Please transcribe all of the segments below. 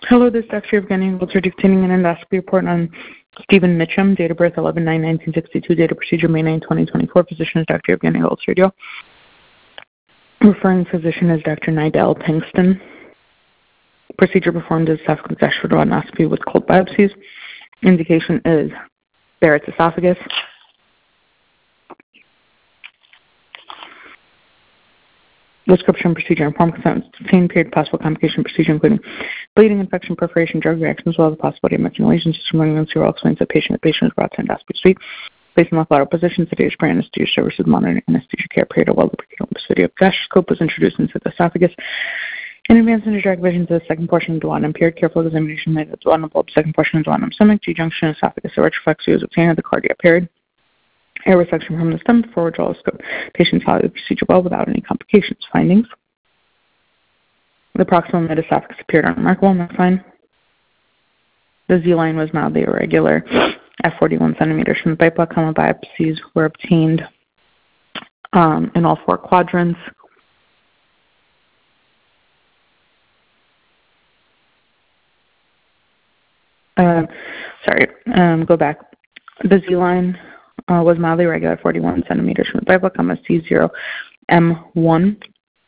Hello, this is Dr. Evgeny Goltzer dictating an endoscopy report on Stephen Mitchum, date of birth 11/9/1962, date of procedure May 9, 2024. Physician is Dr. Evgeny Goltzer. Referring physician is Dr. Nidell Pinkston. Procedure performed is esophageal endoscopy with cold biopsies. Indication is Barrett's esophagus. Description, procedure, and form consent. Same period, possible complication procedure, including bleeding, infection, perforation, drug reactions, as well as the possibility of missing lesions. System malignancy or explains the patient is brought to endoscopy suite. Placed in left lateral position, sedated spray anesthesia services, monitoring anesthesia care period, while lubricating this video. Gastroscope was introduced into the esophagus. In advance into direct vision to the second portion of duodenum period. Careful examination made of the duodenum bulb, second portion of duodenum stomach, G-junction, esophagus, a retroflexia was obtained at the cardia period. Air resection from the stomach, forward jaw scope. Patient followed the procedure well without any complications. Findings. The proximal mid-esophagus appeared unremarkable. Next line. The Z-line was mildly irregular at 41 centimeters from the bite block. Biopsies were obtained in all four quadrants. Go back. The Z-line was mildly irregular at 41 centimeters from the bite block, C0M1.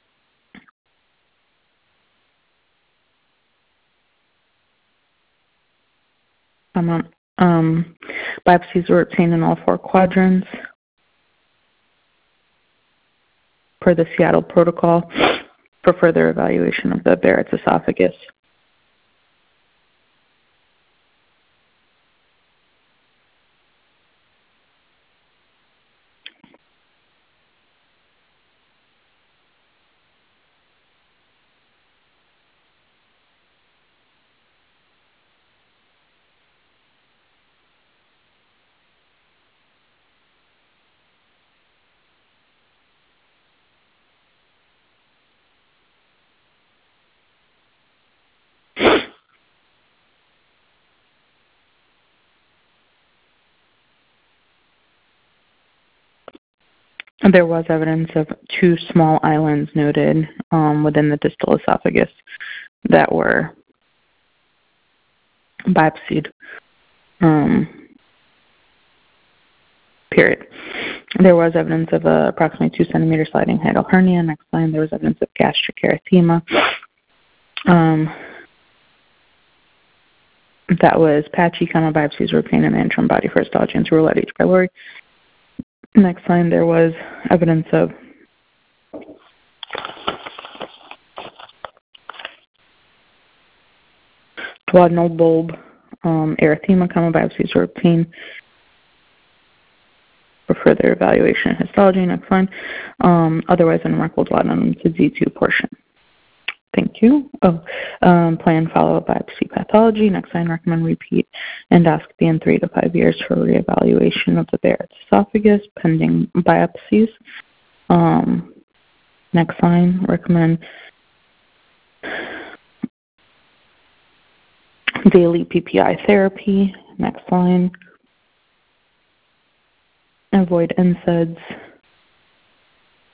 Biopsies were obtained in all four quadrants per the Seattle protocol for further evaluation of the Barrett's esophagus. There was evidence of two small islands noted within the distal esophagus that were biopsied. Period. There was evidence of approximately 2 centimeter sliding hiatal hernia. Next line, there was evidence of gastric erythema. That was patchy. Biopsies were obtained in the interim body for histology and rule at H. pylori. Next line, there was evidence of duodenal bulb erythema. Biopsies were obtained for further evaluation and histology. Next line, otherwise unremarkable duodenum to Z2 portion. Thank you. Plan follow-up biopsy pathology. Next line, recommend repeat endoscopy in 3 to 5 years for reevaluation of the Barrett's esophagus pending biopsies. Next line, recommend daily PPI therapy. Next line, avoid NSAIDs.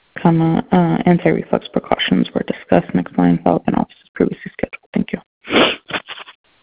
Anti-reflux precautions were discussed. Next line, follow-up analysis previously scheduled. Thank you.